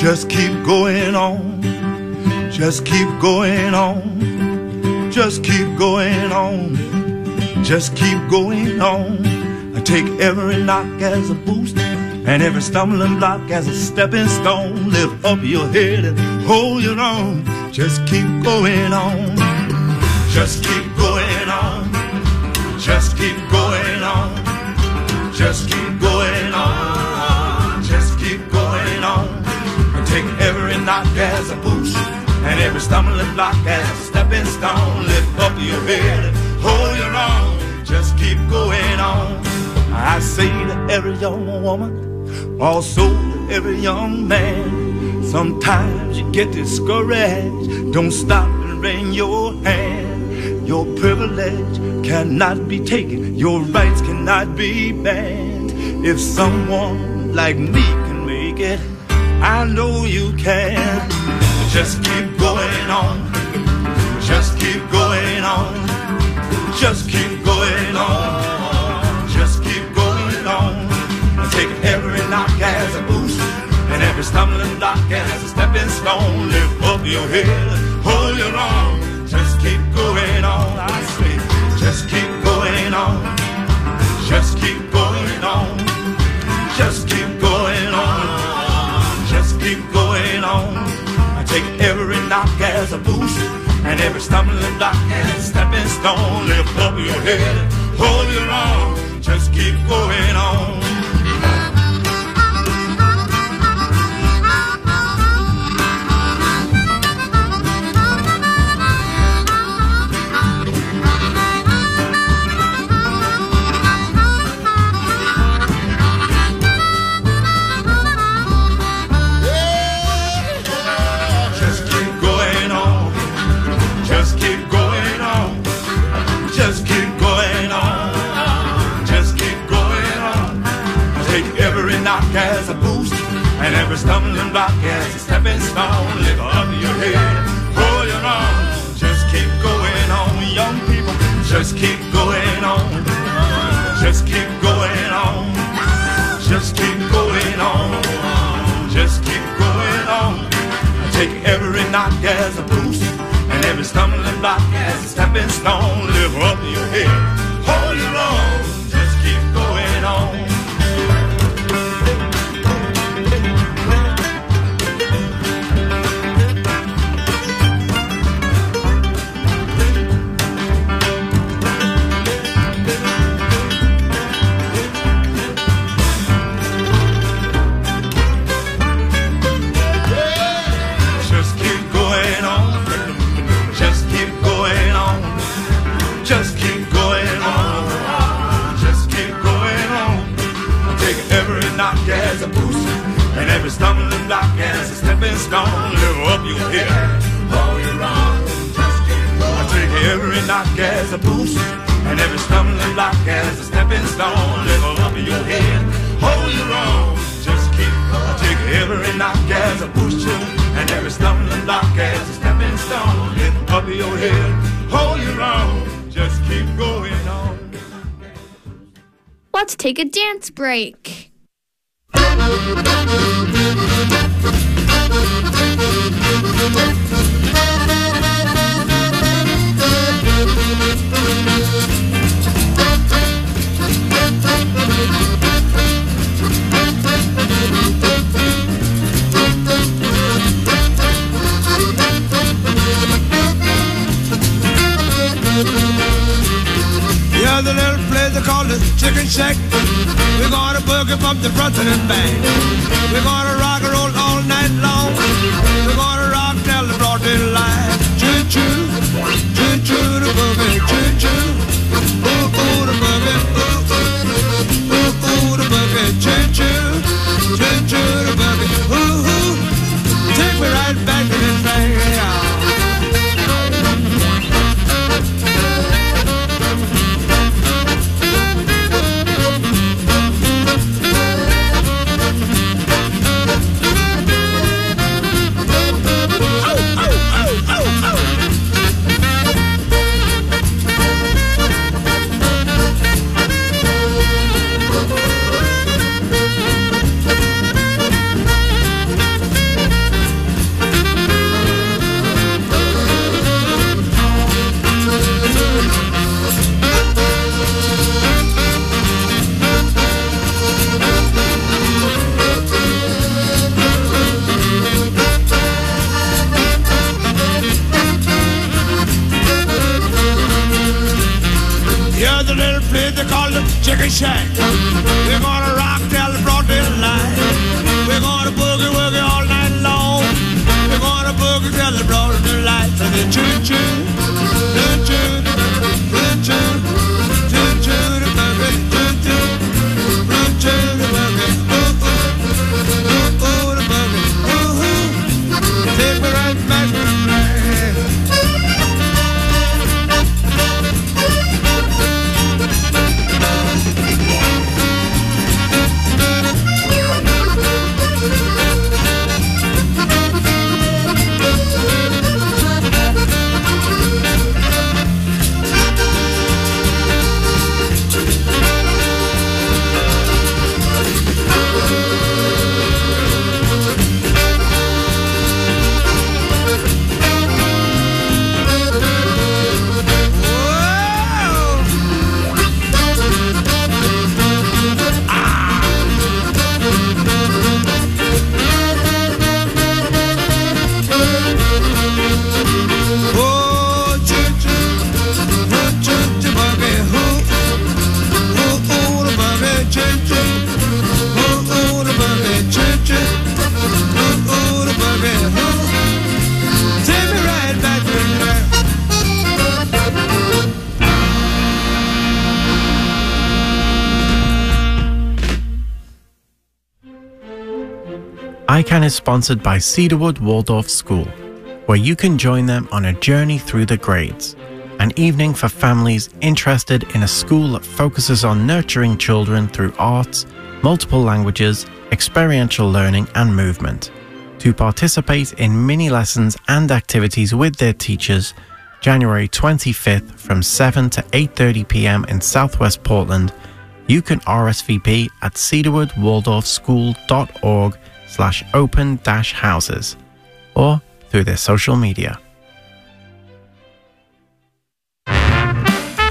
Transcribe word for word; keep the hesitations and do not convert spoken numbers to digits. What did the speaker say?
Just keep going on. Just keep going on. Just keep going on. Just keep going on. I take every knock as a boost and every stumbling block as a stepping stone. Lift up your head and hold your own. Just keep going on. Just keep going on. Just keep going on. Just keep going on. Just keep going on. I take every knock as a boost and every stumbling block as a stepping stone. Lift up your head and hold your own. Just keep going on. I say to every young woman, also to every young man, sometimes you get discouraged. Don't stop and wring your hand. Your privilege cannot be taken. Your rights cannot be banned. If someone like me can make it, I know you can. Just keep going on. Just keep going on. Just keep going on. Just keep going on. Take every knock as a boost and every stumbling block as a stepping stone. Lift up your head, hold your own. Just keep going on. I say, just keep going on. Just keep going on. Just keep going on. Just keep going on. I take every knock as a boost and every stumbling block as a stepping stone. Lift up your head, hold your own. Just keep going on. As a boost and every stumbling block as a stepping stone. Lift up your head, hold your own. Just keep going on, young people. Just keep going on. Just keep going on. Just keep going on. Just keep going on. Take every knock as a boost and every stumbling block as a stepping stone. Lift up your head, hold your own. Just keep going on. As a boost and every stumbling block as a stepping stone. Lift up your head, hold your own. Just keep going. I take every knock as a boost and every stumbling block as a stepping stone. Lift up your head, hold your own. Just keep going. I take every knock as a boost and every stumbling block as a stepping stone. Lift up your head, hold your own. Just keep going on. Let's take a dance break. Yeah, the little place they call the Chicken Shack. We're gonna boogie from the front and back. We're gonna rock and roll all night long. We're gonna rock till the broad daylight. Choo choo, choo choo the boogie, choo choo. Ooh ooh the boogie, ooh ooh, ooh ooh the boogie, choo choo, choo choo the boogie, ooh ooh. Take me right back to the train. shack. We're gonna rock till the broad daylight. We're gonna boogie woogie all night long. We're gonna boogie till the broad daylight. So the choo choo, choo choo, choo choo, choo choo, the boogie, choo choo, choo choo, the boogie, ooh ooh, ooh ooh, the boogie, ooh ooh. Take me right back to the land. I CAN is sponsored by Cedarwood Waldorf School, where you can join them on a journey through the grades. An evening for families interested in a school that focuses on nurturing children through arts, multiple languages, experiential learning and movement. To participate in mini lessons and activities with their teachers, January twenty-fifth from seven to eight thirty p m in Southwest Portland, you can R S V P at cedarwood waldorf school dot org slash open dash houses or through their social media.